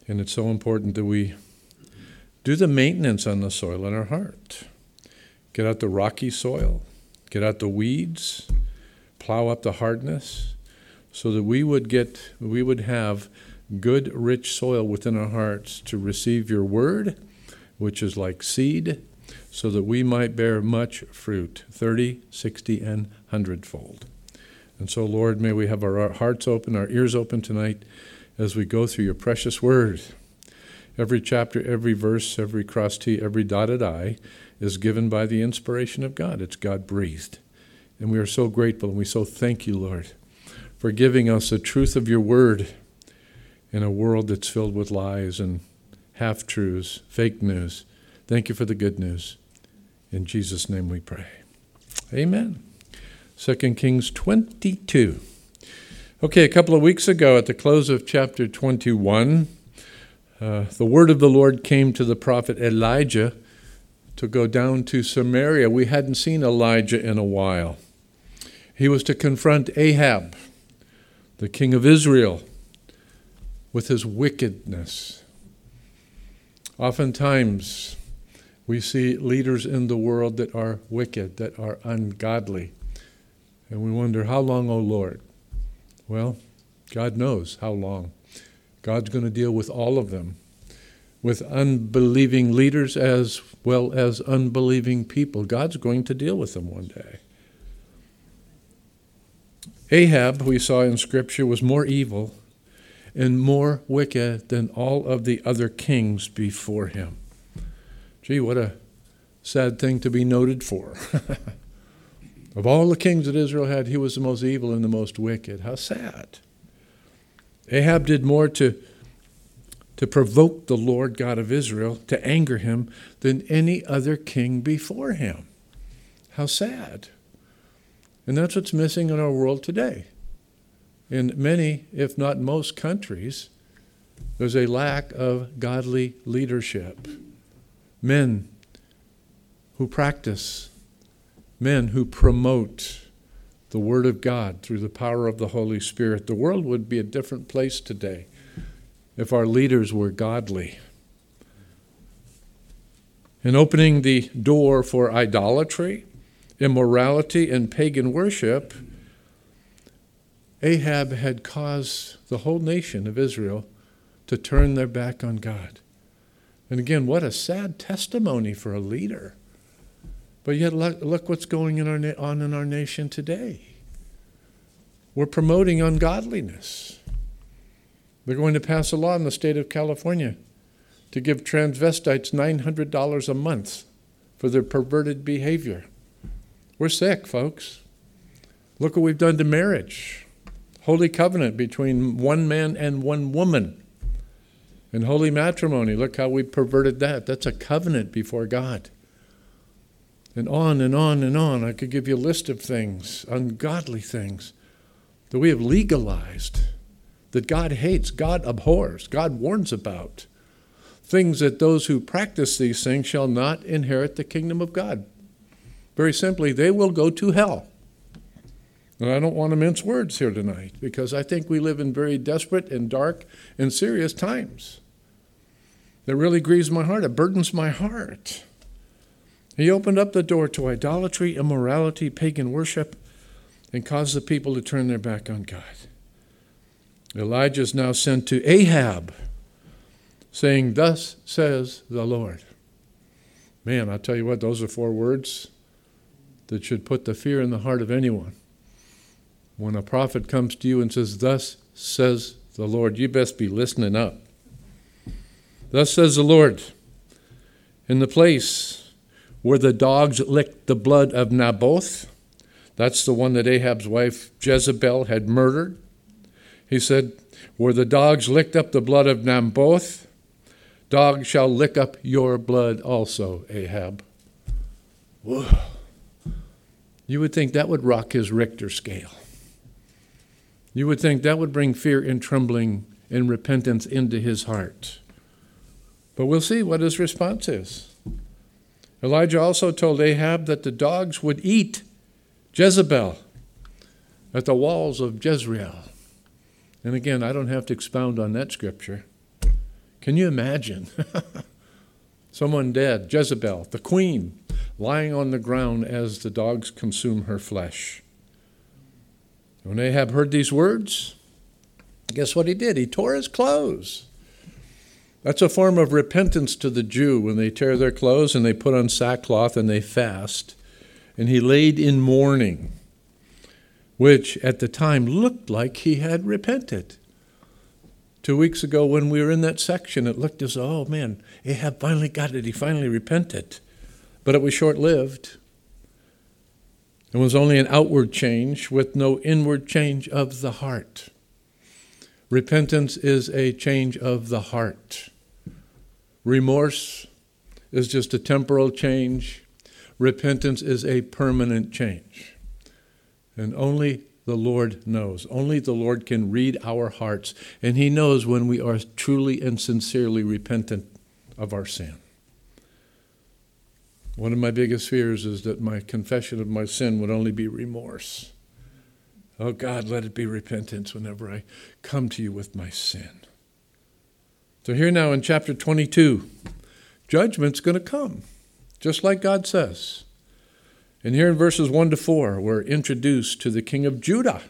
And it's so important that we do the maintenance on the soil in our heart. Get out the rocky soil, get out the weeds, plow up the hardness, so that we would have good, rich soil within our hearts to receive your word, which is like seed, so that we might bear much fruit, 30, 60, and 100-fold. And so, Lord, may we have our hearts open, our ears open tonight as we go through your precious word. Every chapter, every verse, every cross T, every dotted I is given by the inspiration of God. It's God-breathed. And we are so grateful, and we so thank you, Lord, for giving us the truth of your word in a world that's filled with lies and half-truths, fake news. Thank you for the good news. In Jesus' name we pray. Amen. 2 Kings 22. Okay, a couple of weeks ago at the close of chapter 21, the word of the Lord came to the prophet Elijah to go down to Samaria. We hadn't seen Elijah in a while. He was to confront Ahab, the king of Israel, with his wickedness. Oftentimes, we see leaders in the world that are wicked, that are ungodly. And we wonder, how long, O Lord? Well, God knows how long. God's going to deal with all of them, with unbelieving leaders as well as unbelieving people. God's going to deal with them one day. Ahab, we saw in Scripture, was more evil and more wicked than all of the other kings before him. Gee, what a sad thing to be noted for. Of all the kings that Israel had, he was the most evil and the most wicked. How sad. Ahab did more to provoke the Lord God of Israel, to anger him, than any other king before him. How sad. And that's what's missing in our world today. In many, if not most countries, there's a lack of godly leadership. Men who practice, men who promote the Word of God through the power of the Holy Spirit. The world would be a different place today if our leaders were godly. In opening the door for idolatry, immorality, and pagan worship, Ahab had caused the whole nation of Israel to turn their back on God. And again, what a sad testimony for a leader. But yet, look what's going on in our nation today. We're promoting ungodliness. They're going to pass a law in the state of California to give transvestites $900 a month for their perverted behavior. We're sick, folks. Look what we've done to marriage. Holy covenant between one man and one woman. And holy matrimony, look how we perverted that. That's a covenant before God. And on and on and on. I could give you a list of things, ungodly things, that we have legalized, that God hates, God abhors, God warns about. Things that those who practice these things shall not inherit the kingdom of God. Very simply, they will go to hell. And I don't want to mince words here tonight, because I think we live in very desperate and dark and serious times. That really grieves my heart. It burdens my heart. He opened up the door to idolatry, immorality, pagan worship, and caused the people to turn their back on God. Elijah is now sent to Ahab, saying, "Thus says the Lord." Man, I'll tell you what, those are 4 words that should put the fear in the heart of anyone. When a prophet comes to you and says, "Thus says the Lord," you best be listening up. Thus says the Lord, in the place where the dogs licked the blood of Naboth, that's the one that Ahab's wife Jezebel had murdered. He said, where the dogs licked up the blood of Naboth, dogs shall lick up your blood also, Ahab. Whoa. You would think that would rock his Richter scale. You would think that would bring fear and trembling and repentance into his heart. But we'll see what his response is. Elijah also told Ahab that the dogs would eat Jezebel at the walls of Jezreel. And again, I don't have to expound on that scripture. Can you imagine? Someone dead, Jezebel, the queen, lying on the ground as the dogs consume her flesh. When Ahab heard these words, guess what he did? He tore his clothes. That's a form of repentance to the Jew when they tear their clothes and they put on sackcloth and they fast. And he laid in mourning, which at the time looked like he had repented. 2 weeks ago when we were in that section, it looked as though, oh man, Ahab finally got it. He finally repented. But it was short-lived. It was only an outward change with no inward change of the heart. Repentance is a change of the heart. Remorse is just a temporal change. Repentance is a permanent change. And only the Lord knows. Only the Lord can read our hearts. And He knows when we are truly and sincerely repentant of our sin. One of my biggest fears is that my confession of my sin would only be remorse. Oh God, let it be repentance whenever I come to you with my sin. So here now in chapter 22, judgment's going to come, just like God says. And here in verses 1 to 4, we're introduced to the king of Judah,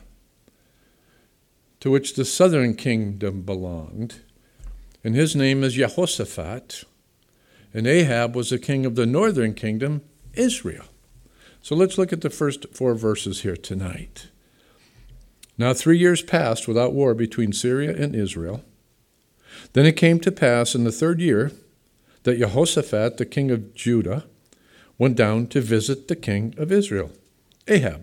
to which the southern kingdom belonged. And his name is Jehoshaphat. And Ahab was the king of the northern kingdom, Israel. So let's look at the first 4 verses here tonight. Now 3 years passed without war between Syria and Israel. Then it came to pass in the 3rd year that Jehoshaphat, the king of Judah, went down to visit the king of Israel, Ahab.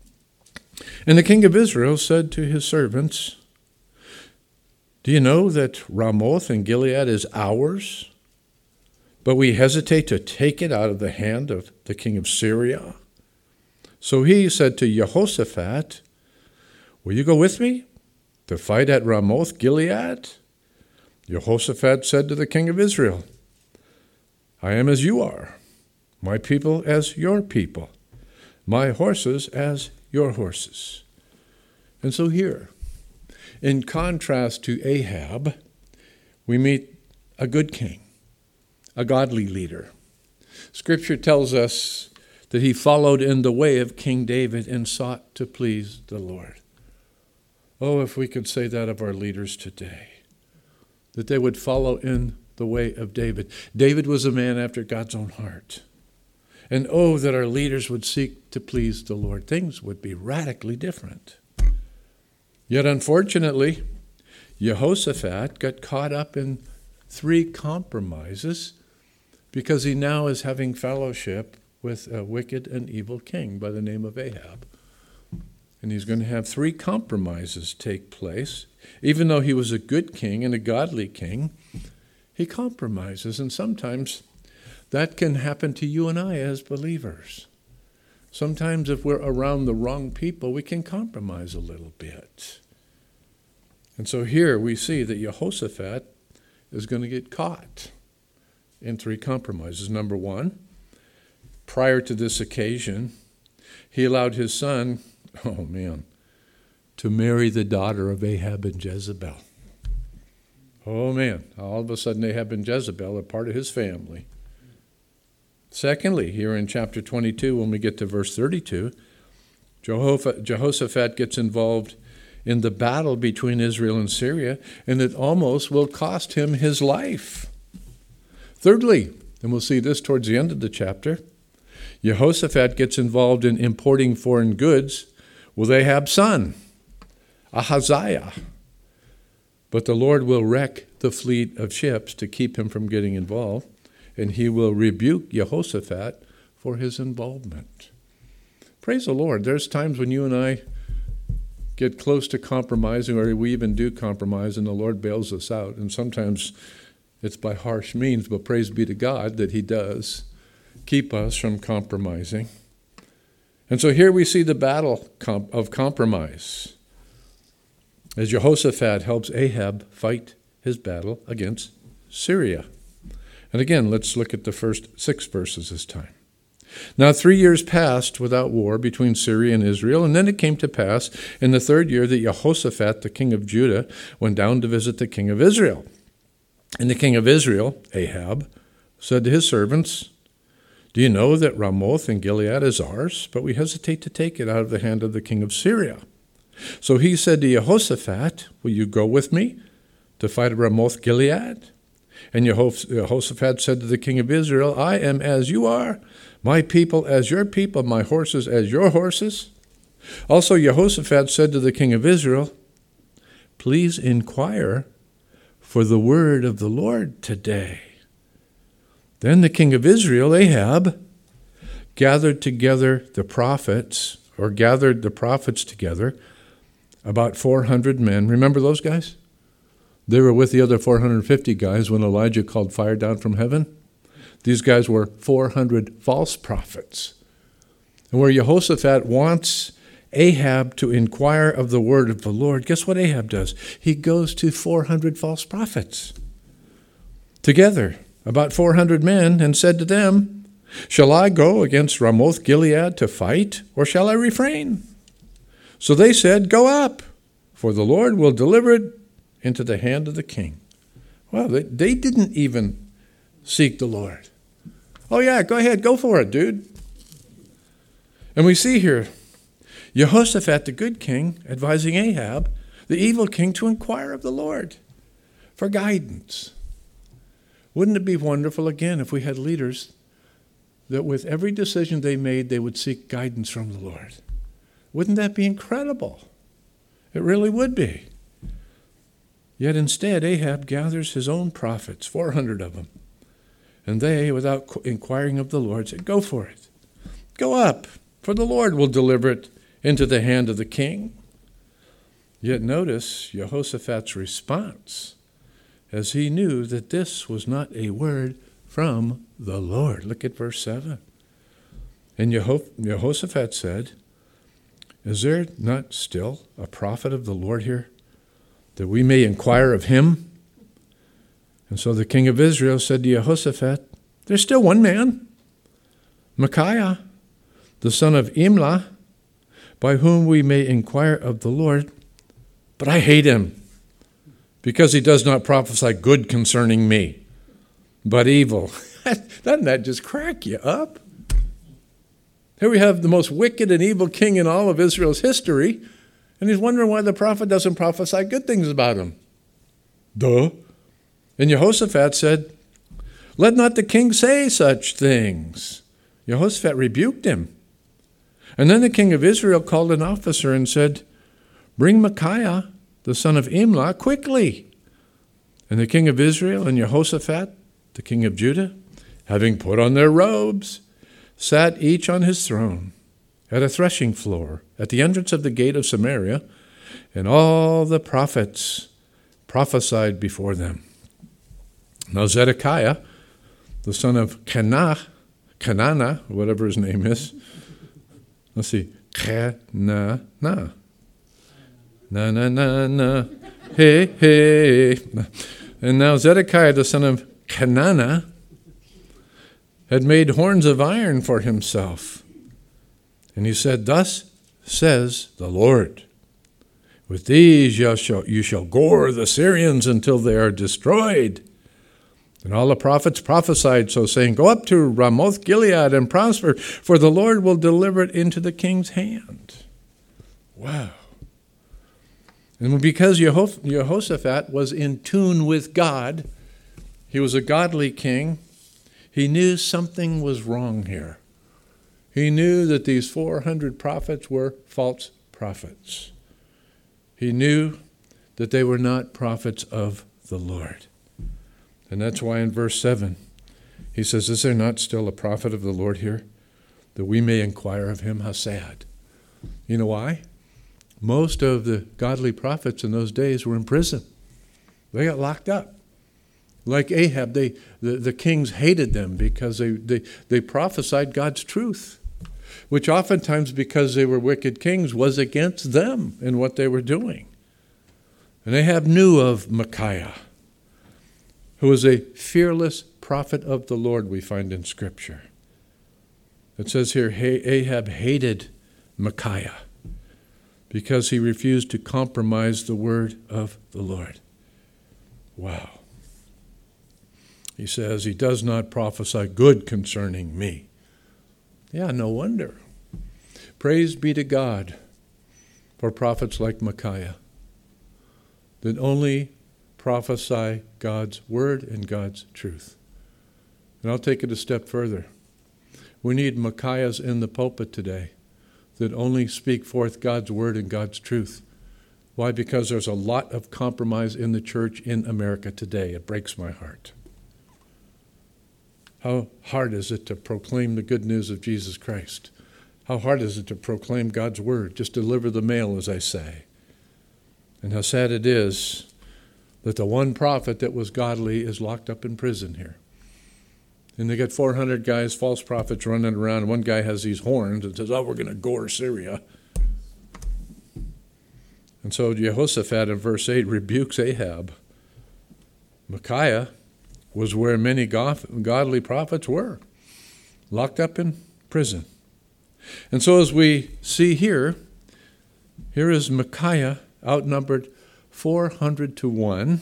And the king of Israel said to his servants, "Do you know that Ramoth in Gilead is ours? But we hesitate to take it out of the hand of the king of Syria." So he said to Jehoshaphat, "Will you go with me to fight at Ramoth Gilead?" Jehoshaphat said to the king of Israel, "I am as you are, my people as your people, my horses as your horses." And so here, in contrast to Ahab, we meet a good king, a godly leader. Scripture tells us that he followed in the way of King David and sought to please the Lord. Oh, if we could say that of our leaders today, that they would follow in the way of David. David was a man after God's own heart. And oh, that our leaders would seek to please the Lord. Things would be radically different. Yet unfortunately, Jehoshaphat got caught up in 3 compromises because he now is having fellowship with a wicked and evil king by the name of Ahab. And he's going to have 3 compromises take place. Even though he was a good king and a godly king, he compromises. And sometimes that can happen to you and I as believers. Sometimes if we're around the wrong people, we can compromise a little bit. And so here we see that Jehoshaphat is going to get caught in 3 compromises. Number 1, prior to this occasion, he allowed his son, to marry the daughter of Ahab and Jezebel. Oh man, all of a sudden Ahab and Jezebel are part of his family. Secondly, here in chapter 22, when we get to verse 32, Jehoshaphat gets involved in the battle between Israel and Syria, and it almost will cost him his life. Thirdly, and we'll see this towards the end of the chapter, Jehoshaphat gets involved in importing foreign goods with Ahab's son, Ahaziah. But the Lord will wreck the fleet of ships to keep him from getting involved, and he will rebuke Jehoshaphat for his involvement. Praise the Lord. There's times when you and I get close to compromising, or we even do compromise, and the Lord bails us out. And sometimes it's by harsh means, but praise be to God that He does keep us from compromising. And so here we see the battle of compromise as Jehoshaphat helps Ahab fight his battle against Syria. And again, let's look at the first 6 verses this time. Now 3 years passed without war between Syria and Israel, and then it came to pass in the 3rd year that Jehoshaphat, the king of Judah, went down to visit the king of Israel. And the king of Israel, Ahab, said to his servants, "Do you know that Ramoth in Gilead is ours? But we hesitate to take it out of the hand of the king of Syria." So he said to Jehoshaphat, "Will you go with me to fight at Ramoth Gilead?" And Jehoshaphat said to the king of Israel, "I am as you are, my people as your people, my horses as your horses." Also Jehoshaphat said to the king of Israel, "Please inquire for the word of the Lord today." Then the king of Israel, Ahab, gathered the prophets together, about 400 men. Remember those guys? They were with the other 450 guys when Elijah called fire down from heaven. These guys were 400 false prophets. And where Jehoshaphat wants Ahab to inquire of the word of the Lord, guess what Ahab does? He goes to 400 false prophets together, about 400 men, and said to them, "Shall I go against Ramoth Gilead to fight, or shall I refrain?" So they said, "Go up, for the Lord will deliver it into the hand of the king." Well, they didn't even seek the Lord. "Oh yeah, go ahead, go for it, dude." And we see here Jehoshaphat, the good king, advising Ahab, the evil king, to inquire of the Lord for guidance. Wouldn't it be wonderful, again, if we had leaders that with every decision they made, they would seek guidance from the Lord? Wouldn't that be incredible? It really would be. Yet instead, Ahab gathers his own prophets, 400 of them. And they, without inquiring of the Lord, said, "Go for it. Go up, for the Lord will deliver it into the hand of the king." Yet notice Jehoshaphat's response, as he knew that this was not a word from the Lord. Look at verse 7. And Jehoshaphat said, "Is there not still a prophet of the Lord here, that we may inquire of him?" And so the king of Israel said to Jehoshaphat, "There's still one man, Micaiah, the son of Imlah, by whom we may inquire of the Lord. But I hate him, because he does not prophesy good concerning me, but evil." Doesn't that just crack you up? Here we have the most wicked and evil king in all of Israel's history, and he's wondering why the prophet doesn't prophesy good things about him. Duh. And Jehoshaphat said, "Let not the king say such things." Jehoshaphat rebuked him. And then the king of Israel called an officer and said, "Bring Micaiah, the son of Imlah, quickly." And the king of Israel and Jehoshaphat, the king of Judah, having put on their robes, sat each on his throne at a threshing floor at the entrance of the gate of Samaria, and all the prophets prophesied before them. Now Zedekiah, the son of Kenana, whatever his name is, let's see, Kenana, na, hey. And now Zedekiah, the son of Kenana, had made horns of iron for himself. And he said, "Thus says the Lord, with these you shall gore the Syrians until they are destroyed." And all the prophets prophesied so, saying, "Go up to Ramoth Gilead and prosper, for the Lord will deliver it into the king's hand." Wow. And because Jehoshaphat was in tune with God, he was a godly king, he knew something was wrong here. He knew that these 400 prophets were false prophets. He knew that they were not prophets of the Lord. And that's why in verse 7, he says, "Is there not still a prophet of the Lord here, that we may inquire of him?" How sad. You know why? Most of the godly prophets in those days were in prison. They got locked up. Like Ahab, the kings hated them because they prophesied God's truth, which oftentimes, because they were wicked kings, was against them and what they were doing. And Ahab knew of Micaiah, who was a fearless prophet of the Lord, we find in Scripture. It says here, Ahab hated Micaiah because he refused to compromise the word of the Lord. Wow. He says, he does not prophesy good concerning me. Yeah, no wonder. Praise be to God for prophets like Micaiah that only prophesy God's word and God's truth. And I'll take it a step further. We need Micaiahs in the pulpit today that only speak forth God's word and God's truth. Why? Because there's a lot of compromise in the church in America today. It breaks my heart. How hard is it to proclaim the good news of Jesus Christ? How hard is it to proclaim God's word? Just deliver the mail, as I say. And how sad it is that the one prophet that was godly is locked up in prison here. And they got 400 guys, false prophets, running around. One guy has these horns and says, oh, we're going to gore Syria. And so Jehoshaphat in verse 8 rebukes Ahab. Micaiah was where many godly prophets were, locked up in prison. And so as we see here is Micaiah outnumbered 400 to 1.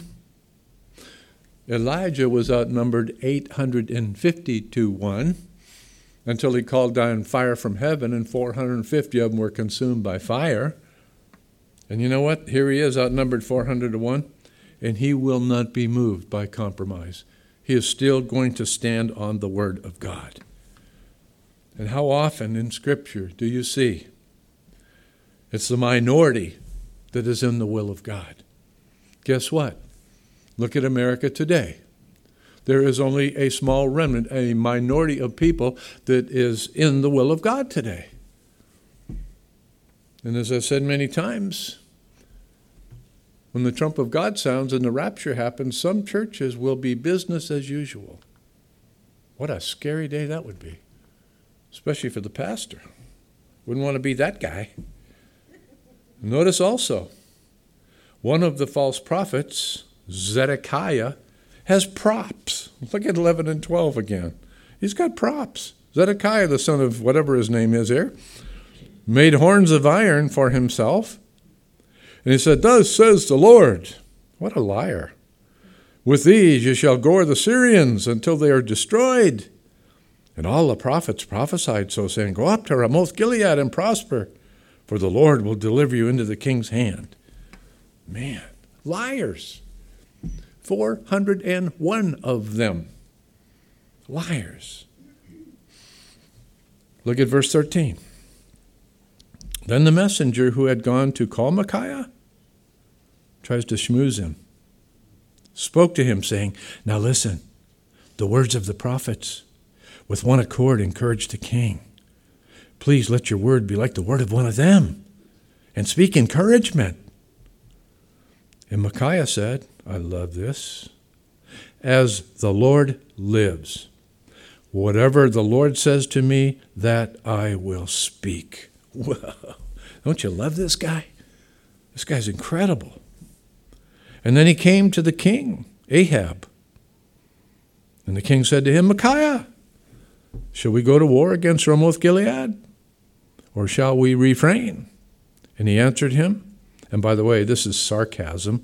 Elijah was outnumbered 850 to 1 until he called down fire from heaven, and 450 of them were consumed by fire. And you know what? Here he is, outnumbered 400 to 1, and he will not be moved by compromise. He is still going to stand on the word of God. And how often in Scripture do you see it's the minority that is in the will of God? Guess what? Look at America today. There is only a small remnant, a minority of people that is in the will of God today. And as I've said many times, when the trump of God sounds and the rapture happens, some churches will be business as usual. What a scary day that would be, especially for the pastor. Wouldn't want to be that guy. Notice also, one of the false prophets, Zedekiah, has props. Look at 11 and 12 again. He's got props. Zedekiah, the son of whatever his name is here, made horns of iron for himself. And he said, thus says the Lord. What a liar. With these you shall gore the Syrians until they are destroyed. And all the prophets prophesied so, saying, go up to Ramoth Gilead and prosper, for the Lord will deliver you into the king's hand. Man, liars. 401 of them. Liars. Look at verse 13. Then the messenger who had gone to call Micaiah tries to schmooze him. Spoke to him, saying, now listen, the words of the prophets with one accord encourage the king. Please let your word be like the word of one of them, and speak encouragement. And Micaiah said, I love this, as the Lord lives, whatever the Lord says to me, that I will speak. Whoa. Don't you love this guy? This guy's incredible. And then he came to the king, Ahab. And the king said to him, Micaiah, shall we go to war against Ramoth Gilead, or shall we refrain? And he answered him, and by the way, this is sarcasm,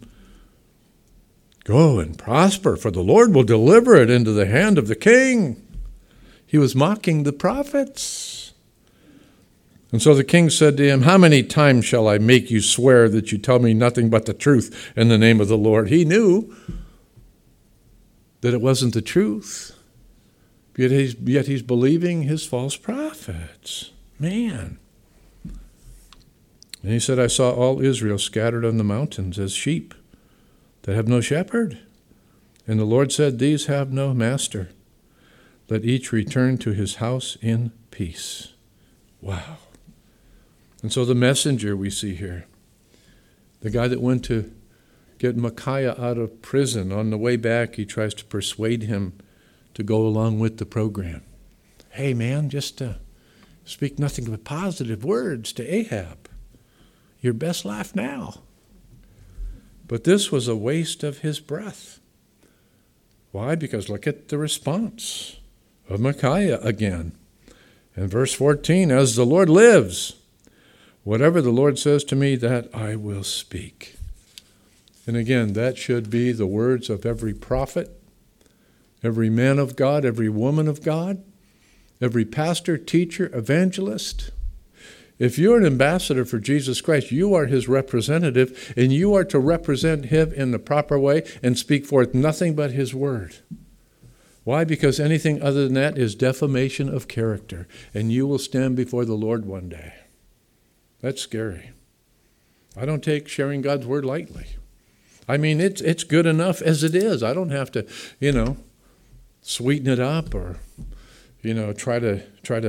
go and prosper, for the Lord will deliver it into the hand of the king. He was mocking the prophets. And so the king said to him, how many times shall I make you swear that you tell me nothing but the truth in the name of the Lord? He knew that it wasn't the truth, yet he's believing his false prophets. Man. And he said, I saw all Israel scattered on the mountains as sheep that have no shepherd. And the Lord said, these have no master. Let each return to his house in peace. Wow. And so the messenger we see here, the guy that went to get Micaiah out of prison, on the way back he tries to persuade him to go along with the program. Hey man, just speak nothing but positive words to Ahab. Your best laugh now. But this was a waste of his breath. Why? Because look at the response of Micaiah again. In verse 14, as the Lord lives, whatever the Lord says to me, that I will speak. And again, that should be the words of every prophet every man of God, every woman of God, every pastor, teacher, evangelist. If you're an ambassador for Jesus Christ, you are his representative, and you are to represent him in the proper way and speak forth nothing but his word. Why? Because anything other than that is defamation of character, and you will stand before the Lord one day. That's scary. I don't take sharing God's word lightly. I mean, it's good enough as it is. I don't have to, sweeten it up or, try to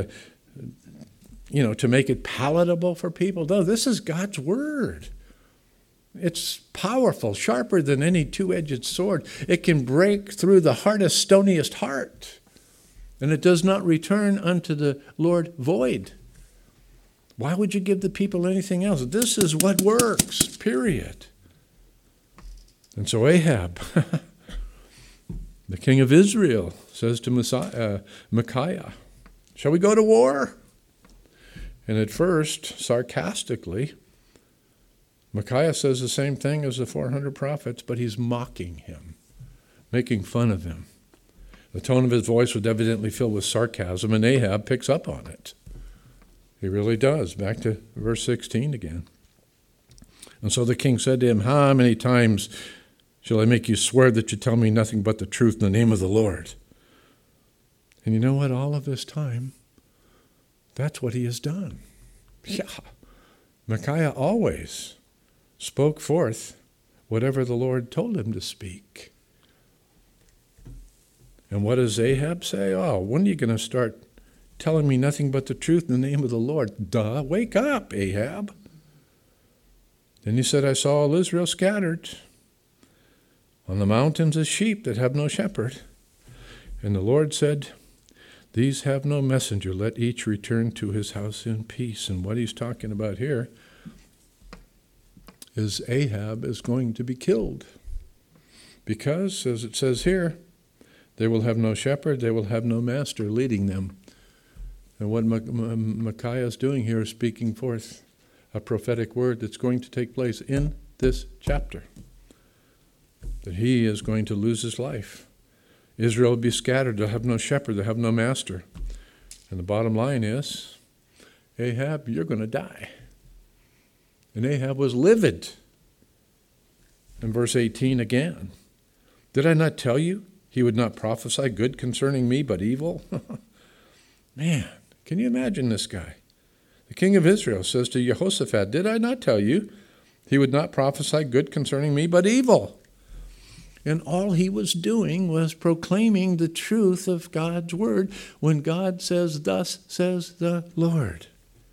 to make it palatable for people. No, this is God's word. It's powerful, sharper than any two-edged sword. It can break through the hardest, stoniest heart. And it does not return unto the Lord void. Why would you give the people anything else? This is what works, period. And so Ahab, the king of Israel, says to Micaiah, shall we go to war? And at first, sarcastically, Micaiah says the same thing as the 400 prophets, but he's mocking him, making fun of him. The tone of his voice was evidently filled with sarcasm, and Ahab picks up on it. He really does. Back to verse 16 again. And so the king said to him, how many times shall I make you swear that you tell me nothing but the truth in the name of the Lord? And you know what? All of this time, that's what he has done. Yeah. Micaiah always spoke forth whatever the Lord told him to speak. And what does Ahab say? Oh, when are you going to start telling me nothing but the truth in the name of the Lord? Duh, wake up, Ahab. Then he said, I saw all Israel scattered on the mountains as sheep that have no shepherd. And the Lord said, these have no messenger. Let each return to his house in peace. And what he's talking about here is Ahab is going to be killed. Because, as it says here, they will have no shepherd, they will have no master leading them. And what Micaiah is doing here is speaking forth a prophetic word that's going to take place in this chapter. That he is going to lose his life. Israel will be scattered, they'll have no shepherd, they'll have no master. And the bottom line is, Ahab, you're going to die. And Ahab was livid. In verse 18 again, did I not tell you he would not prophesy good concerning me, but evil? Man, can you imagine this guy? The king of Israel says to Jehoshaphat, did I not tell you he would not prophesy good concerning me, but evil? And all he was doing was proclaiming the truth of God's word when God says, thus says the Lord.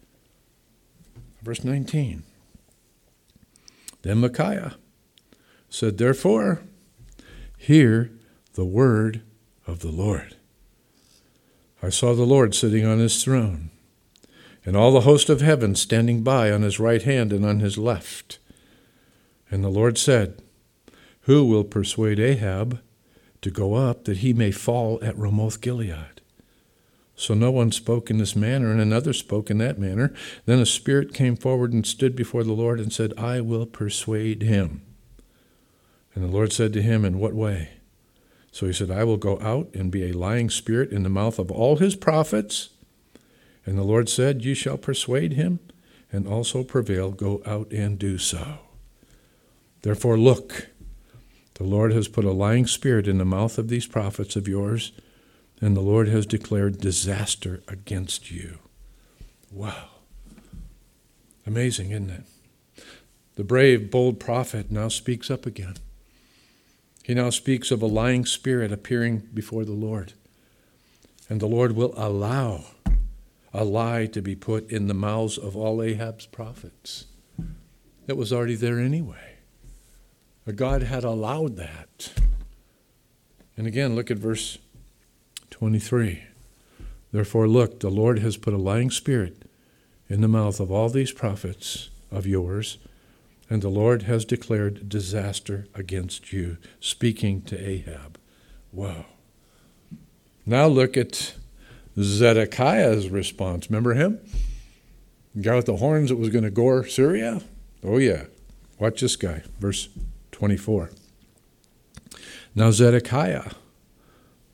Verse 19. Then Micaiah said, therefore, hear the word of the Lord. I saw the Lord sitting on his throne, and all the host of heaven standing by on his right hand and on his left. And the Lord said, who will persuade Ahab to go up that he may fall at Ramoth Gilead? So no one spoke in this manner, and another spoke in that manner. Then a spirit came forward and stood before the Lord and said, I will persuade him. And the Lord said to him, in what way? So he said, I will go out and be a lying spirit in the mouth of all his prophets. And the Lord said, you shall persuade him and also prevail. Go out and do so. Therefore look, the Lord has put a lying spirit in the mouth of these prophets of yours, and the Lord has declared disaster against you. Wow. Amazing, isn't it? The brave, bold prophet now speaks up again. He now speaks of a lying spirit appearing before the Lord. And the Lord will allow a lie to be put in the mouths of all Ahab's prophets. It was already there anyway. God had allowed that. And again, look at verse 23. Therefore, look, the Lord has put a lying spirit in the mouth of all these prophets of yours, and the Lord has declared disaster against you, speaking to Ahab. Wow. Now look at Zedekiah's response. Remember him? The guy with the horns that was going to gore Syria? Oh yeah. Watch this guy. Verse 24. Now Zedekiah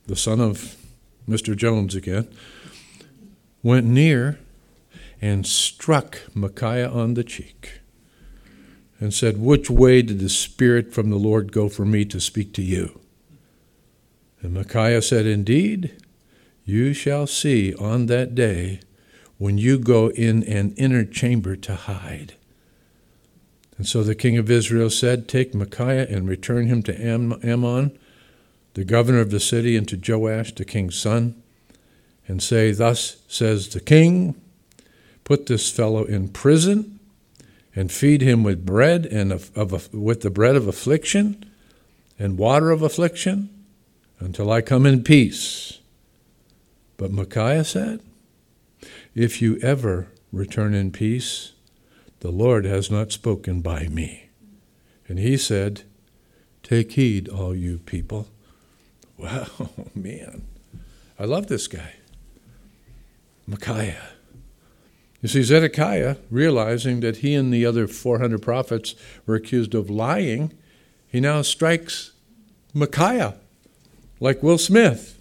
the son of Mr. Jones again, went near and struck Micaiah on the cheek and said, "Which way did the Spirit from the Lord go for me to speak to you?" And Micaiah said, "Indeed, you shall see on that day when you go in an inner chamber to hide." And so the king of Israel said, "Take Micaiah and return him to Ammon, the governor of the city, and to Joash, the king's son, and say, 'Thus says the king, put this fellow in prison and feed him with bread with the bread of affliction and water of affliction until I come in peace.' But Micaiah said, 'If you ever return in peace, the Lord has not spoken by me.' And he said, 'Take heed, all you people.'" Wow, man. I love this guy. Micaiah. You see, Zedekiah, realizing that he and the other 400 prophets were accused of lying, he now strikes Micaiah like Will Smith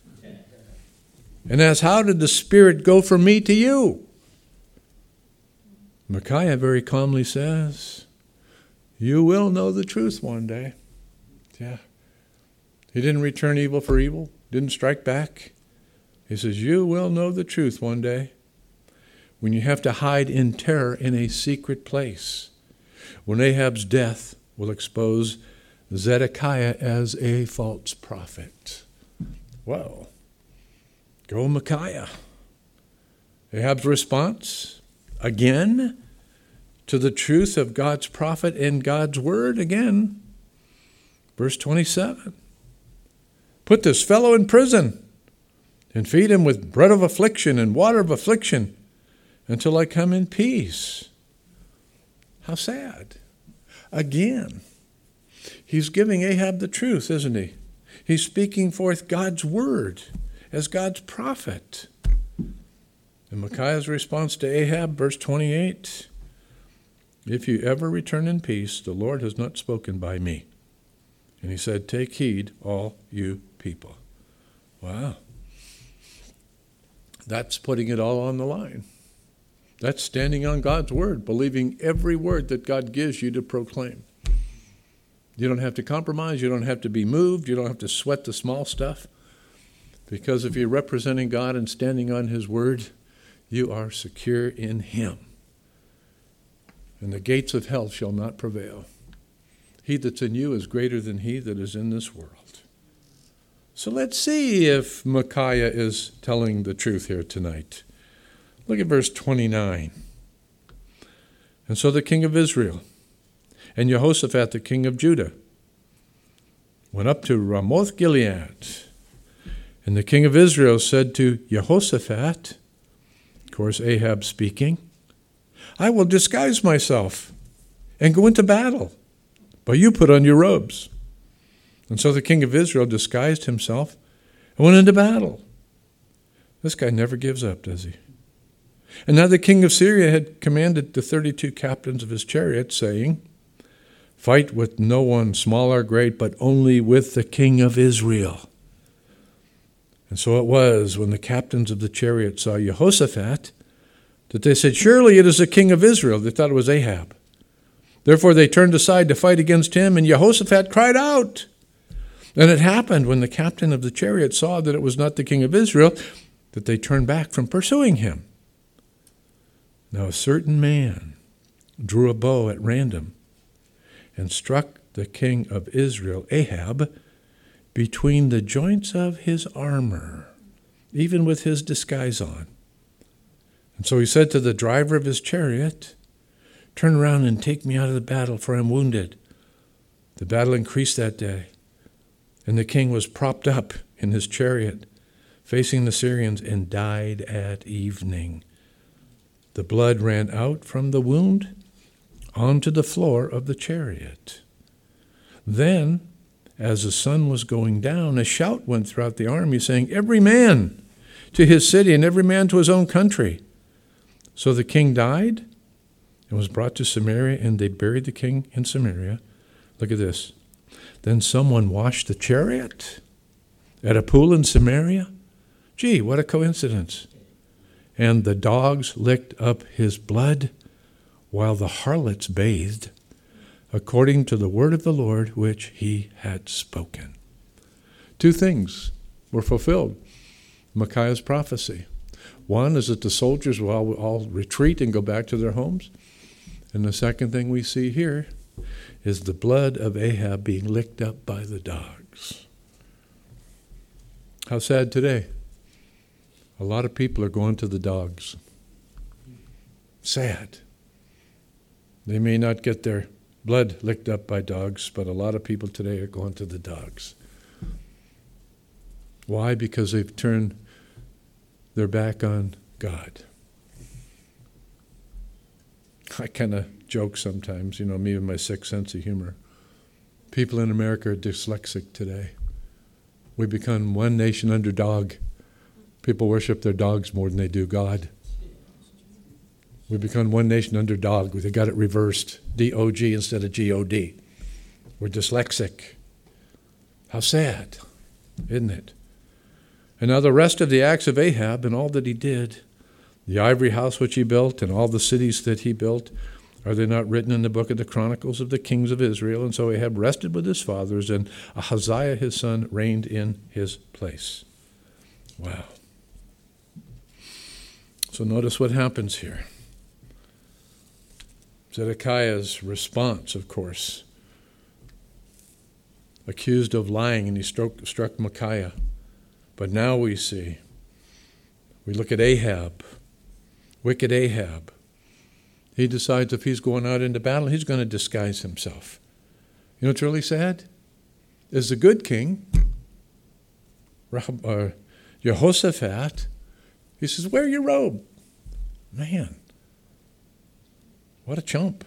and asks, "How did the Spirit go from me to you?" Micaiah very calmly says, "You will know the truth one day." Yeah. He didn't return evil for evil, didn't strike back. He says, "You will know the truth one day when you have to hide in terror in a secret place, when Ahab's death will expose Zedekiah as a false prophet." Well, go Micaiah. Ahab's response, again, to the truth of God's prophet and God's word, again, verse 27. "Put this fellow in prison and feed him with bread of affliction and water of affliction until I come in peace." How sad. Again, he's giving Ahab the truth, isn't he? He's speaking forth God's word as God's prophet. And Micaiah's response to Ahab, verse 28, "If you ever return in peace, the Lord has not spoken by me." And he said, "Take heed, all you people." Wow. That's putting it all on the line. That's standing on God's word, believing every word that God gives you to proclaim. You don't have to compromise. You don't have to be moved. You don't have to sweat the small stuff. Because if you're representing God and standing on his word, you are secure in him. And the gates of hell shall not prevail. He that's in you is greater than he that is in this world. So let's see if Micaiah is telling the truth here tonight. Look at verse 29. "And so the king of Israel and Jehoshaphat, the king of Judah, went up to Ramoth Gilead. And the king of Israel said to Jehoshaphat," of course Ahab speaking, "I will disguise myself and go into battle, but you put on your robes." And so the king of Israel disguised himself and went into battle. This guy never gives up, does he? And now the king of Syria had commanded the 32 captains of his chariot, saying, "Fight with no one, small or great, but only with the king of Israel." And so it was, when the captains of the chariot saw Jehoshaphat, that they said, "Surely it is the king of Israel." They thought it was Ahab. Therefore they turned aside to fight against him, and Jehoshaphat cried out. And it happened, when the captain of the chariot saw that it was not the king of Israel, that they turned back from pursuing him. Now a certain man drew a bow at random and struck the king of Israel, Ahab, between the joints of his armor, even with his disguise on. And so he said to the driver of his chariot, "Turn around and take me out of the battle, for I am wounded." The battle increased that day, and the king was propped up in his chariot, facing the Syrians, and died at evening. The blood ran out from the wound onto the floor of the chariot. Then, as the sun was going down, a shout went throughout the army, saying, "Every man to his city, and every man to his own country." So the king died and was brought to Samaria, and they buried the king in Samaria. Look at this. Then someone washed the chariot at a pool in Samaria? Gee, what a coincidence. And the dogs licked up his blood while the harlots bathed, according to the word of the Lord which he had spoken. Two things were fulfilled. Micaiah's prophecy. One is that the soldiers will all retreat and go back to their homes. And the second thing we see here is the blood of Ahab being licked up by the dogs. How sad today. A lot of people are going to the dogs. Sad. They may not get their blood licked up by dogs, but a lot of people today are going to the dogs. Why? Because they've turned their back on God. I kind of joke sometimes, me and my sick sense of humor. People in America are dyslexic today. We become one nation under dog. People worship their dogs more than they do God. We become one nation under dog. They got it reversed. D-O-G instead of G-O-D. We're dyslexic. How sad, isn't it? And now the rest of the acts of Ahab and all that he did, the ivory house which he built and all the cities that he built, are they not written in the book of the Chronicles of the kings of Israel? And so Ahab rested with his fathers, and Ahaziah his son reigned in his place. Wow. So notice what happens here. Zedekiah's response, of course, accused of lying, and he struck Micaiah. But now we look at Ahab, wicked Ahab. He decides if he's going out into battle, he's going to disguise himself. You know what's really sad? Is the good king, Jehoshaphat, he says, wear your robe. Man, what a chump.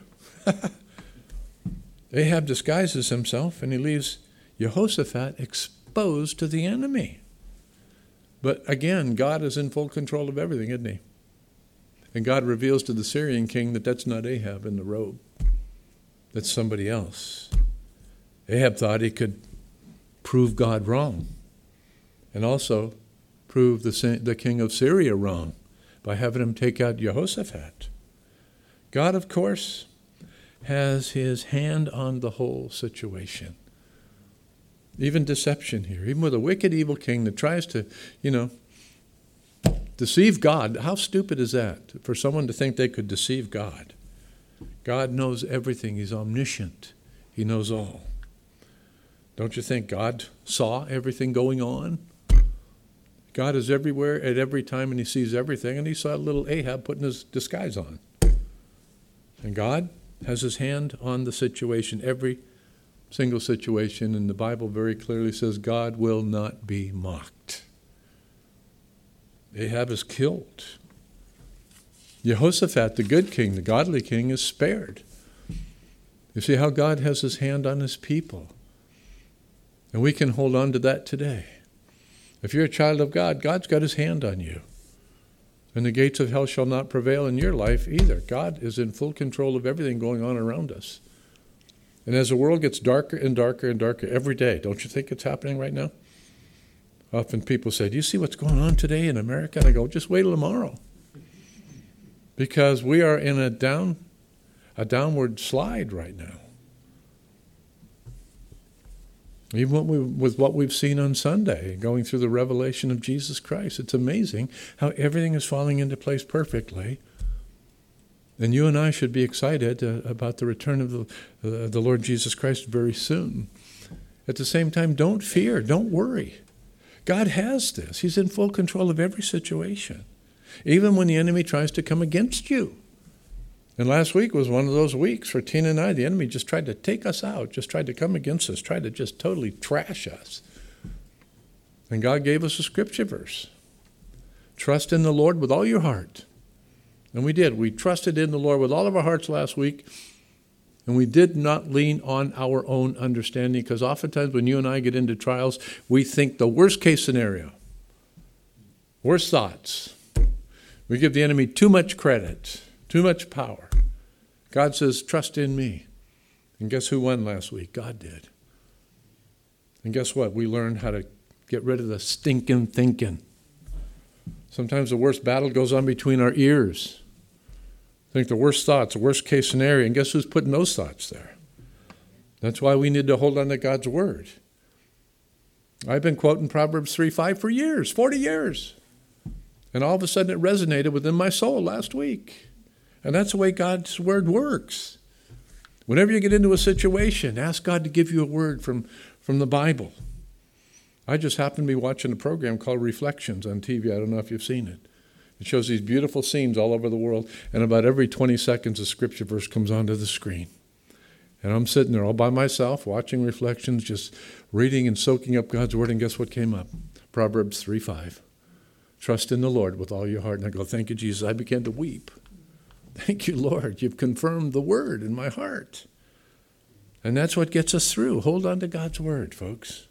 Ahab disguises himself and he leaves Jehoshaphat exposed to the enemy. But again, God is in full control of everything, isn't he? And God reveals to the Syrian king that that's not Ahab in the robe. That's somebody else. Ahab thought he could prove God wrong and also prove the king of Syria wrong by having him take out Jehoshaphat. God, of course, has his hand on the whole situation. Even deception here, even with a wicked, evil king that tries to, deceive God. How stupid is that for someone to think they could deceive God? God knows everything. He's omniscient. He knows all. Don't you think God saw everything going on? God is everywhere at every time, and he sees everything, and he saw little Ahab putting his disguise on. And God has his hand on the situation, every single situation, and the Bible very clearly says God will not be mocked. Ahab is killed. Jehoshaphat, the good king, the godly king, is spared. You see how God has his hand on his people. And we can hold on to that today. If you're a child of God, God's got his hand on you. And the gates of hell shall not prevail in your life either. God is in full control of everything going on around us. And as the world gets darker and darker and darker every day, don't you think it's happening right now? Often people say, do you see what's going on today in America? And I go, just wait till tomorrow. Because we are in a downward slide right now. Even with what we've seen on Sunday, going through the revelation of Jesus Christ, it's amazing how everything is falling into place perfectly. And you and I should be excited about the return of the Lord Jesus Christ very soon. At the same time, don't fear, don't worry. God has this. He's in full control of every situation, even when the enemy tries to come against you. And last week was one of those weeks for Tina and I. The enemy just tried to take us out, just tried to come against us, tried to just totally trash us. And God gave us a scripture verse. Trust in the Lord with all your heart. And we did. We trusted in the Lord with all of our hearts last week. And we did not lean on our own understanding, because oftentimes when you and I get into trials, we think the worst case scenario, worst thoughts. We give the enemy too much credit, too much power. God says, trust in me. And guess who won last week? God did. And guess what? We learned how to Get rid of the stinking thinking. Sometimes the worst battle goes on between our ears. Think the worst thoughts, the worst case scenario, and guess who's putting those thoughts there? That's why we need to hold on to God's word. I've been quoting Proverbs 3:5 for years, 40 years. And all of a sudden it resonated within my soul last week. And that's the way God's word works. Whenever you get into a situation, ask God to give you a word from the Bible. I just happened to be watching a program called Reflections on TV. I don't know if you've seen it. It shows these beautiful scenes all over the world, and about every 20 seconds a scripture verse comes onto the screen. And I'm sitting there all by myself watching Reflections, just reading and soaking up God's word, and guess what came up? Proverbs 3:5. Trust in the Lord with all your heart. And I go, thank you, Jesus. I began to weep. Thank you, Lord. You've confirmed the word in my heart. And that's what gets us through. Hold on to God's word, folks.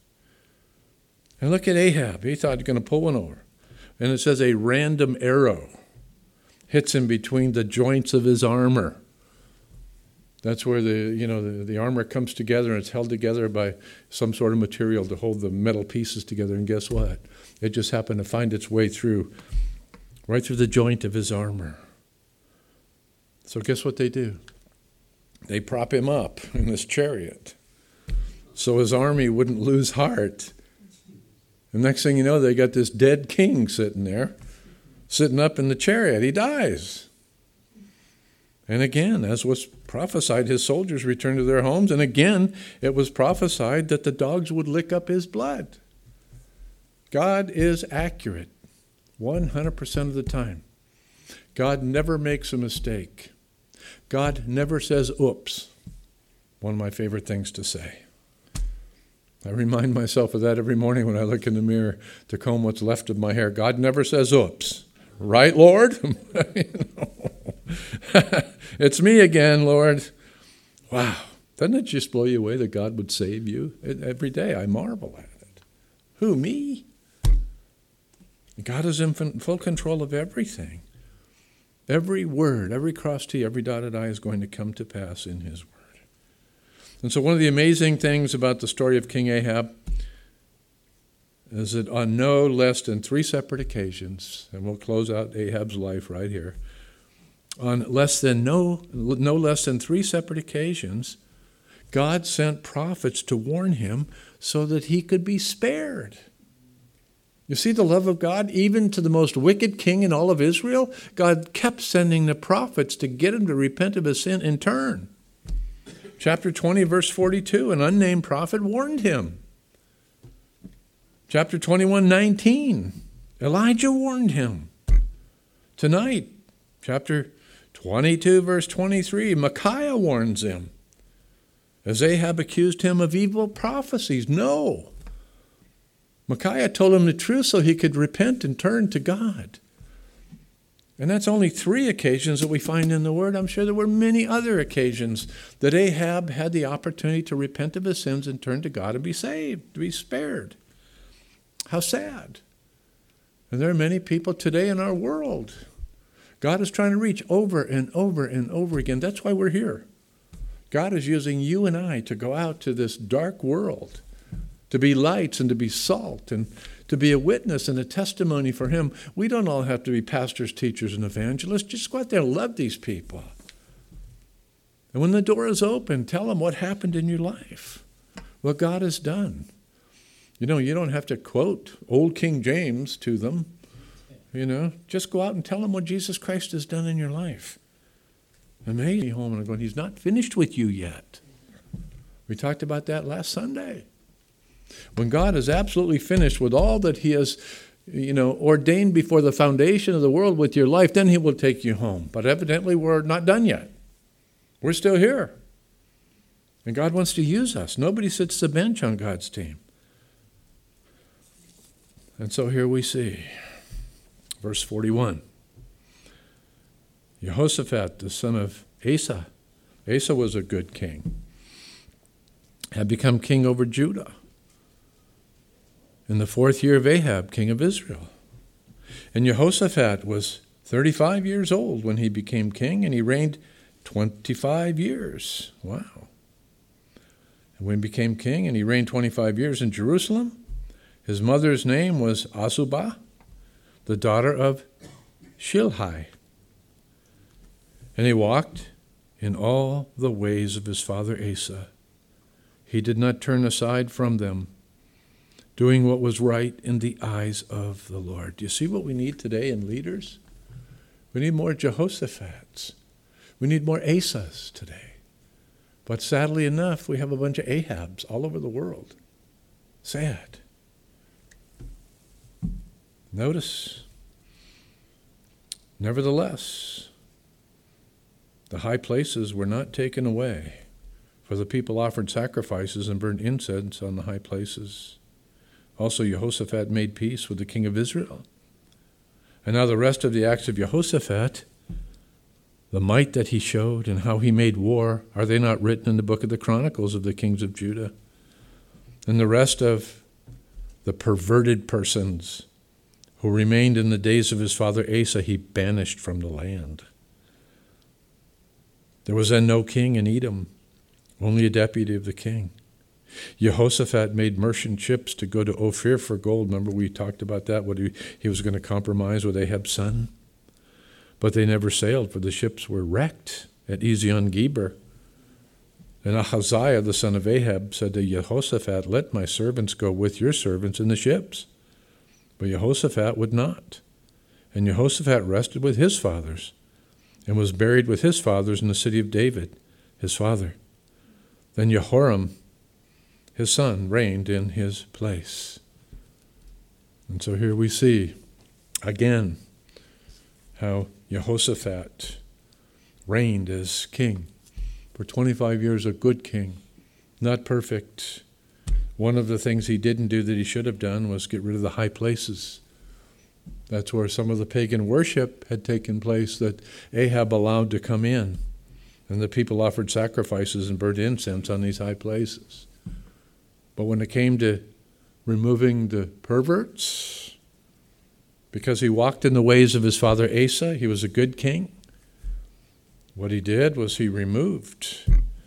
And look at Ahab. He thought he was going to pull one over. And it says a random arrow hits him between the joints of his armor. That's where the armor comes together, and it's held together by some sort of material to hold the metal pieces together. And guess what? It just happened to find its way through, right through the joint of his armor. So guess what they do? They prop him up in this chariot so his army wouldn't lose heart. The next thing you know, they got this dead king sitting there, sitting up in the chariot. He dies. And again, as was prophesied, his soldiers returned to their homes. And again, it was prophesied that the dogs would lick up his blood. God is accurate 100% of the time. God never makes a mistake. God never says, oops. One of my favorite things to say. I remind myself of that every morning when I look in the mirror to comb what's left of my hair. God never says, oops. Right, Lord? It's me again, Lord. Wow. Doesn't it just blow you away that God would save you? Every day I marvel at it. Who, me? God is in full control of everything. Every word, every crossed T, every dotted I is going to come to pass in his word. And so one of the amazing things about the story of King Ahab is that on no less than 3 separate occasions, and we'll close out Ahab's life right here, on no less than 3 separate occasions, God sent prophets to warn him so that he could be spared. You see the love of God, even to the most wicked king in all of Israel? God kept sending the prophets to get him to repent of his sin and turn. Chapter 20, verse 42, an unnamed prophet warned him. Chapter 21:19, Elijah warned him. Tonight, chapter 22, verse 23, Micaiah warns him. As Ahab accused him of evil prophecies. No. Micaiah told him the truth so he could repent and turn to God. And that's only 3 occasions that we find in the Word. I'm sure there were many other occasions that Ahab had the opportunity to repent of his sins and turn to God and be saved, to be spared. How sad. And there are many people today in our world. God is trying to reach over and over and over again. That's why we're here. God is using you and I to go out to this dark world, to be lights and to be salt and to be a witness and a testimony for him. We don't all have to be pastors, teachers, and evangelists. Just go out there and love these people. And when the door is open, tell them what happened in your life, what God has done. You know, you don't have to quote old King James to them. You know, just go out and tell them what Jesus Christ has done in your life. Amazing home and going, he's not finished with you yet. We talked about that last Sunday. When God is absolutely finished with all that he has, ordained before the foundation of the world with your life, then he will take you home. But evidently we're not done yet. We're still here. And God wants to use us. Nobody sits the bench on God's team. And so here we see, verse 41. Jehoshaphat, the son of Asa was a good king, had become king over Judah in the 4th year of Ahab, king of Israel. And Jehoshaphat was 35 years old when he became king, and he reigned 25 years. Wow. And when he became king, and he reigned 25 years in Jerusalem, His mother's name was Azubah, the daughter of Shilhi. And he walked in all the ways of his father Asa. He did not turn aside from them, doing what was right in the eyes of the Lord. Do you see what we need today in leaders? We need more Jehoshaphat's. We need more Asas today. But sadly enough, we have a bunch of Ahabs all over the world. Sad. Notice, nevertheless, the high places were not taken away, for the people offered sacrifices and burned incense on the high places. Also, Jehoshaphat made peace with the king of Israel. And now the rest of the acts of Jehoshaphat, the might that he showed and how he made war, are they not written in the book of the Chronicles of the kings of Judah? And the rest of the perverted persons who remained in the days of his father Asa, he banished from the land. There was then no king in Edom, only a deputy of the king. Jehoshaphat made merchant ships to go to Ophir for gold. Remember we talked about that, what he was going to compromise with Ahab's son. But they never sailed, for the ships were wrecked at Ezion-Geber. And Ahaziah, the son of Ahab, said to Jehoshaphat, "Let my servants go with your servants in the ships." But Jehoshaphat would not. And Jehoshaphat rested with his fathers and was buried with his fathers in the city of David, his father. Then Jehoram, his son, reigned in his place. And so here we see again how Jehoshaphat reigned as king. For 25 years, a good king, not perfect. One of the things he didn't do that he should have done was get rid of the high places. That's where some of the pagan worship had taken place that Ahab allowed to come in. And the people offered sacrifices and burnt incense on these high places. But when it came to removing the perverts, because he walked in the ways of his father Asa, he was a good king. What he did was he removed,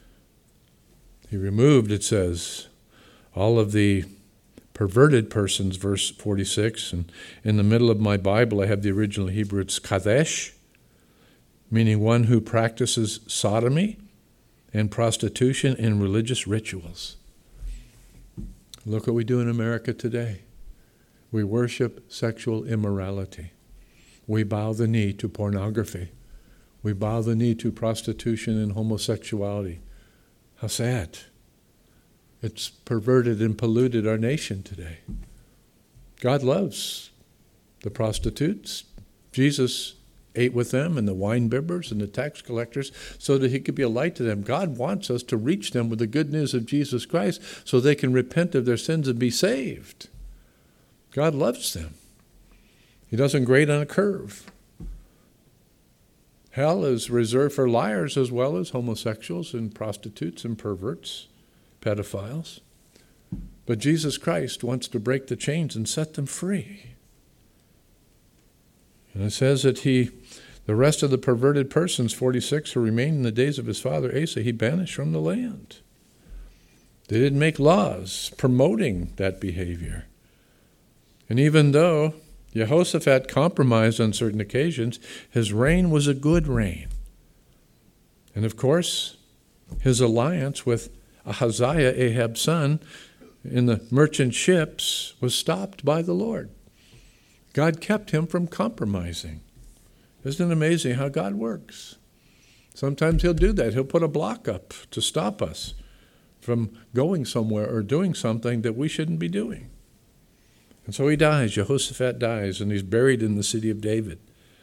it says, all of the perverted persons, verse 46. And in the middle of my Bible, I have the original Hebrew. It's kadesh, meaning one who practices sodomy and prostitution in religious rituals. Look what we do in America today. We worship sexual immorality. We bow the knee to pornography. We bow the knee to prostitution and homosexuality. How sad. It's perverted and polluted our nation today. God loves the prostitutes. Jesus ate with them and the wine bibbers and the tax collectors so that he could be a light to them. God wants us to reach them with the good news of Jesus Christ so they can repent of their sins and be saved. God loves them. He doesn't grade on a curve. Hell is reserved for liars as well as homosexuals and prostitutes and perverts, pedophiles. But Jesus Christ wants to break the chains and set them free. And it says that the rest of the perverted persons, 46, who remained in the days of his father Asa, he banished from the land. They didn't make laws promoting that behavior. And even though Jehoshaphat compromised on certain occasions, his reign was a good reign. And of course, his alliance with Ahaziah, Ahab's son, in the merchant ships was stopped by the Lord. God kept him from compromising. Isn't it amazing how God works? Sometimes he'll do that. He'll put a block up to stop us from going somewhere or doing something that we shouldn't be doing. And so he dies. Jehoshaphat dies, and he's buried in the city of David.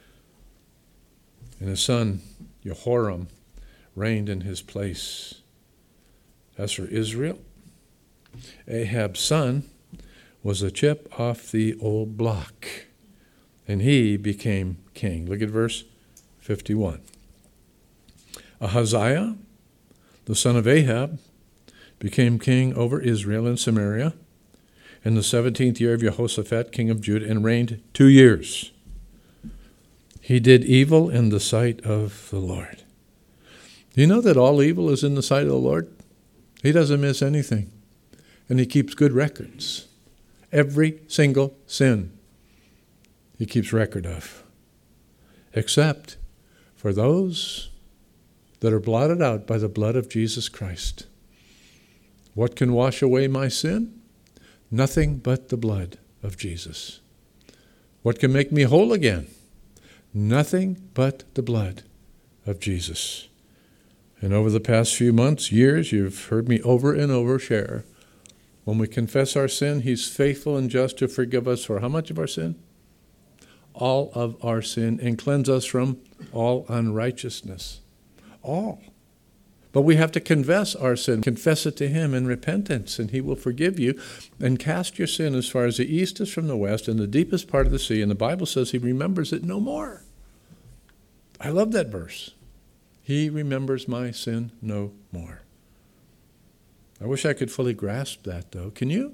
And his son, Jehoram, reigned in his place. As for Israel, Ahab's son was a chip off the old block, and he became king. Look at verse 51. Ahaziah, the son of Ahab, became king over Israel and Samaria in the 17th year of Jehoshaphat, king of Judah, and reigned 2 years. He did evil in the sight of the Lord. Do you know that all evil is in the sight of the Lord? He doesn't miss anything, and he keeps good records. Every single sin he keeps record of. Except for those that are blotted out by the blood of Jesus Christ. What can wash away my sin? Nothing but the blood of Jesus. What can make me whole again? Nothing but the blood of Jesus. And over the past few months, years, you've heard me over and over share. When we confess our sin, he's faithful and just to forgive us for how much of our sin? All of our sin, and cleanse us from all unrighteousness. All. But we have to confess our sin, confess it to him in repentance, and he will forgive you and cast your sin as far as the east is from the west, in the deepest part of the sea. And the Bible says he remembers it no more. I love that verse. He remembers my sin no more. I wish I could fully grasp that, though. Can you?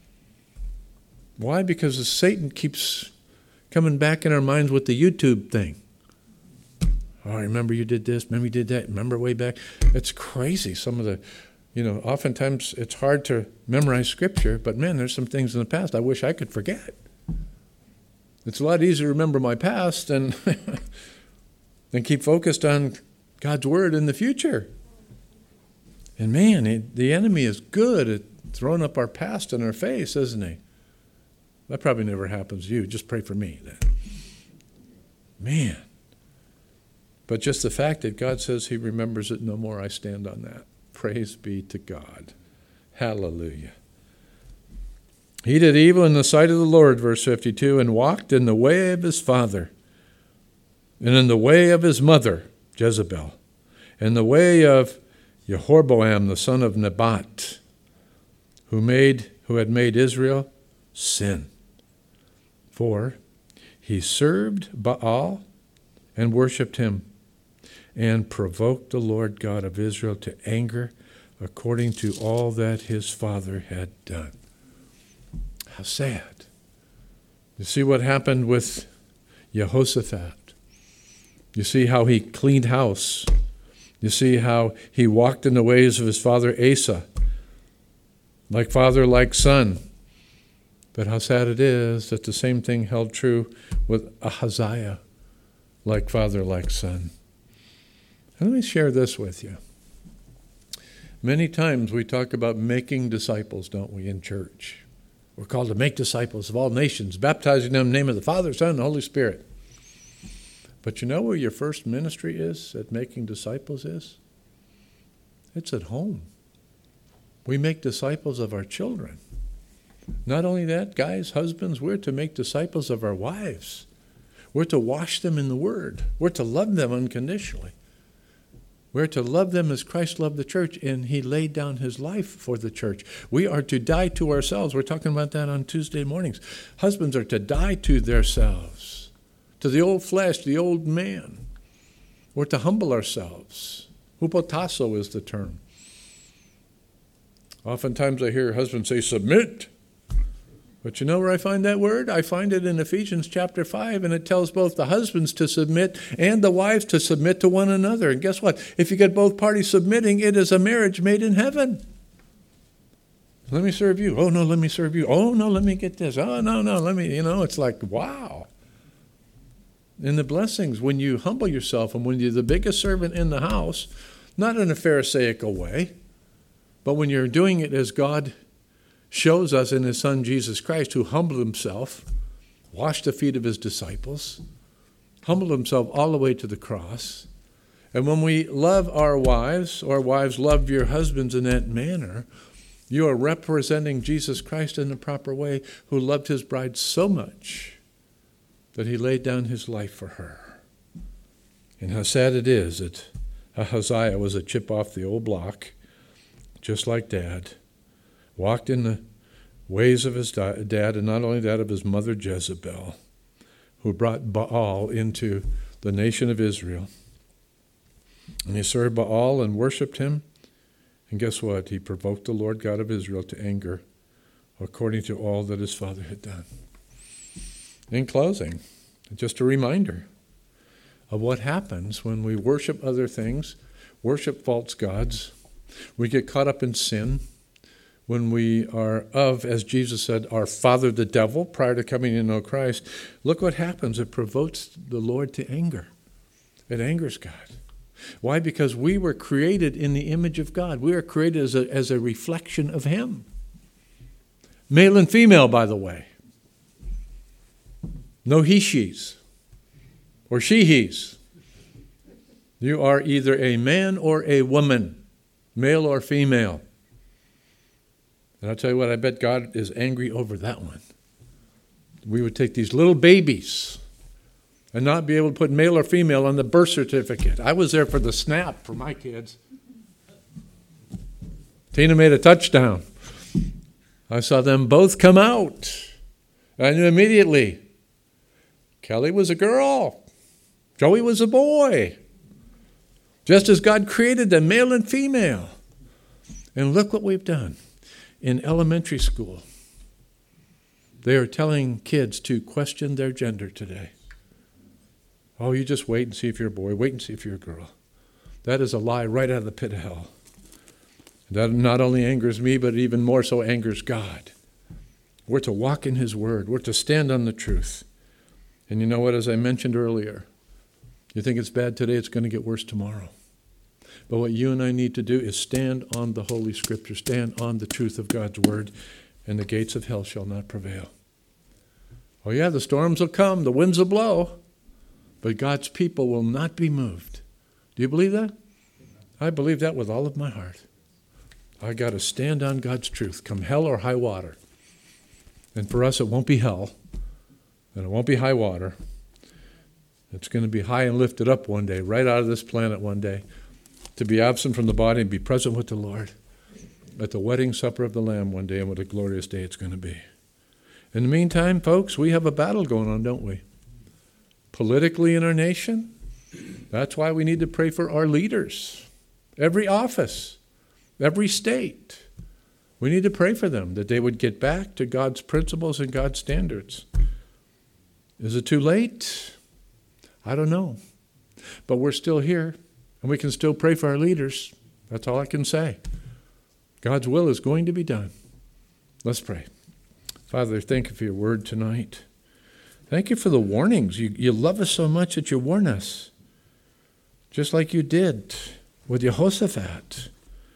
Why? Because Satan keeps coming back in our minds with the YouTube thing. Oh, remember you did this, remember you did that, remember way back. It's crazy. Some of the, oftentimes it's hard to memorize Scripture, but man, there's some things in the past I wish I could forget. It's a lot easier to remember my past than keep focused on God's Word in the future. And man, the enemy is good at throwing up our past in our face, isn't he? That probably never happens to you. Just pray for me then. Man. But just the fact that God says he remembers it no more, I stand on that. Praise be to God. Hallelujah. He did evil in the sight of the Lord, verse 52, and walked in the way of his father, and in the way of his mother, Jezebel, in the way of Jeroboam, the son of Nebat, who had made Israel sin. For he served Baal and worshipped him, and provoked the Lord God of Israel to anger according to all that his father had done. How sad. You see what happened with Jehoshaphat. You see how he cleaned house. You see how he walked in the ways of his father Asa, like father, like son. But how sad it is that the same thing held true with Ahaziah, like father, like son. And let me share this with you. Many times we talk about making disciples, don't we, in church? We're called to make disciples of all nations, baptizing them in the name of the Father, Son, and Holy Spirit. But you know where your first ministry is at making disciples is? It's at home. We make disciples of our children. Not only that, guys, husbands, we're to make disciples of our wives. We're to wash them in the Word. We're to love them unconditionally. We're to love them as Christ loved the church, and he laid down his life for the church. We are to die to ourselves. We're talking about that on Tuesday mornings. Husbands are to die to themselves, to the old flesh, the old man. We're to humble ourselves. Hupotasso is the term. Oftentimes I hear husbands say, submit. But you know where I find that word? I find it in Ephesians chapter 5, and it tells both the husbands to submit and the wives to submit to one another. And guess what? If you get both parties submitting, it is a marriage made in heaven. Let me serve you. Oh, no, let me serve you. Oh, no, let me get this. Oh, no, let me, it's like, wow. And the blessings, when you humble yourself and when you're the biggest servant in the house, not in a Pharisaical way, but when you're doing it as God shows us in his Son Jesus Christ, who humbled himself, washed the feet of his disciples, humbled himself all the way to the cross. And when we love our wives, or wives love your husbands in that manner, you are representing Jesus Christ in the proper way, who loved his bride so much that he laid down his life for her. And how sad it is that Ahaziah was a chip off the old block, just like Dad. Walked in the ways of his dad, and not only that, of his mother Jezebel, who brought Baal into the nation of Israel. And he served Baal and worshipped him. And guess what? He provoked the Lord God of Israel to anger according to all that his father had done. In closing, just a reminder of what happens when we worship other things, worship false gods. We get caught up in sin. when we are of, as Jesus said, our father the devil prior to coming to know Christ, look what happens. It provokes the Lord to anger. It angers God. Why? Because we were created in the image of God. We are created as a reflection of Him. Male and female, by the way. No he, she's, or she, he's. You are either a man or a woman, male or female. And I'll tell you what, I bet God is angry over that one. We would take these little babies and not be able to put male or female on the birth certificate. I was there for the snap for my kids. Tina made a touchdown. I saw them both come out. I knew immediately. Kelly was a girl. Joey was a boy. Just as God created them, male and female. And look what we've done. In elementary school, they are telling kids to question their gender today. Oh, you just wait and see if you're a boy. Wait and see if you're a girl. That is a lie right out of the pit of hell. That not only angers me, but even more so angers God. We're to walk in His Word. We're to stand on the truth. And you know what, as I mentioned earlier, you think it's bad today, it's going to get worse tomorrow. But what you and I need to do is stand on the Holy Scripture, stand on the truth of God's Word, and the gates of hell shall not prevail. Oh yeah, the storms will come, the winds will blow, but God's people will not be moved. Do you believe that? I believe that with all of my heart. I got to stand on God's truth, come hell or high water. And for us, it won't be hell, and it won't be high water. It's going to be high and lifted up one day, right out of this planet one day, to be absent from the body and be present with the Lord at the wedding supper of the Lamb one day, and what a glorious day it's going to be. In the meantime, folks, we have a battle going on, don't we? Politically in our nation. That's why we need to pray for our leaders. Every office, every state. We need to pray for them, that they would get back to God's principles and God's standards. Is it too late? I don't know. But we're still here, and we can still pray for our leaders. That's all I can say. God's will is going to be done. Let's pray. Father, thank you for your word tonight. Thank you for the warnings. You love us so much that you warn us, just like you did with Jehoshaphat,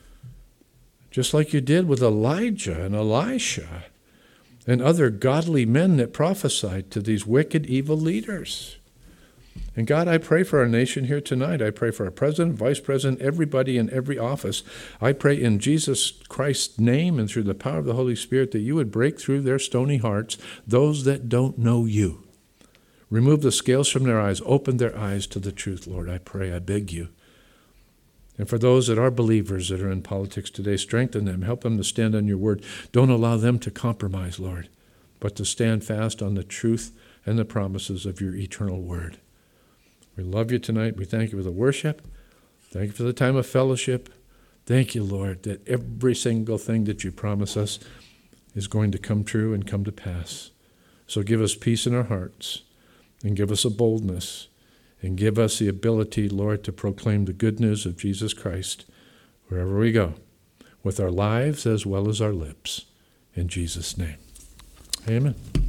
just like you did with Elijah and Elisha and other godly men that prophesied to these wicked, evil leaders. And God, I pray for our nation here tonight. I pray for our president, vice president, everybody in every office. I pray in Jesus Christ's name and through the power of the Holy Spirit that you would break through their stony hearts, those that don't know you. Remove the scales from their eyes. Open their eyes to the truth, Lord. I pray, I beg you. And for those that are believers that are in politics today, strengthen them. Help them to stand on your word. Don't allow them to compromise, Lord, but to stand fast on the truth and the promises of your eternal word. We love you tonight. We thank you for the worship. Thank you for the time of fellowship. Thank you, Lord, that every single thing that you promise us is going to come true and come to pass. So give us peace in our hearts, and give us a boldness, and give us the ability, Lord, to proclaim the good news of Jesus Christ wherever we go, with our lives as well as our lips. In Jesus' name, amen.